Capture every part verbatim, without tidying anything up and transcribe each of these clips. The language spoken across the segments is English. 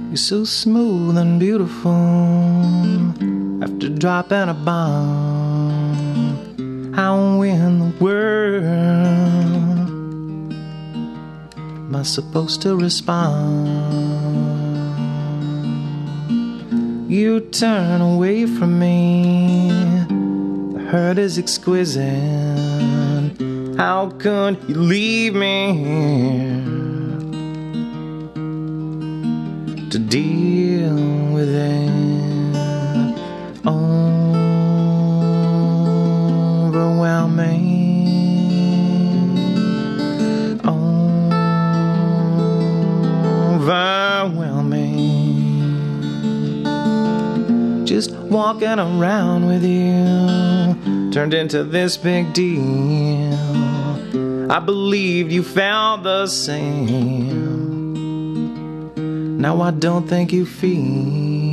You're so smooth and beautiful. After dropping a bomb, how in the world am I supposed to respond? You turn away from me. The hurt is exquisite. How could you leave me here to deal with it? Overwhelming, overwhelming. Just walking around with you turned into this big deal. I believed you felt the same. Now I don't think you feel.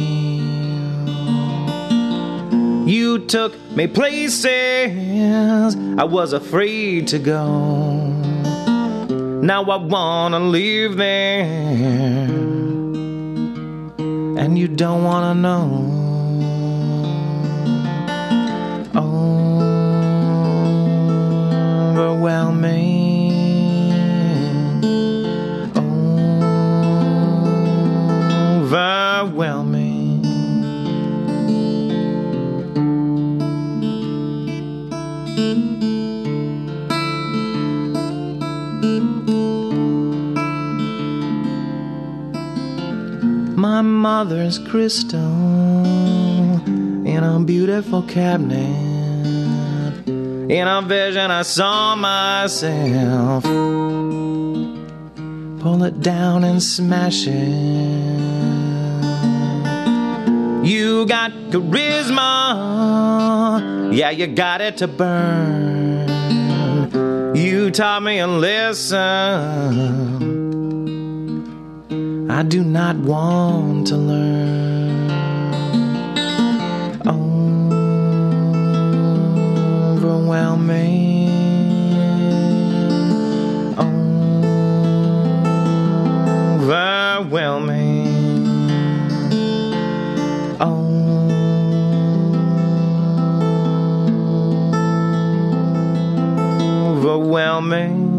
You took me places I was afraid to go. Now I wanna leave there, and you don't wanna know. Overwhelming, overwhelming. My mother's crystal in a beautiful cabinet. In a vision I saw myself pull it down and smash it. You got charisma, yeah, you got it to burn. You taught me a lesson I do not want to learn. Overwhelming, overwhelming, overwhelming.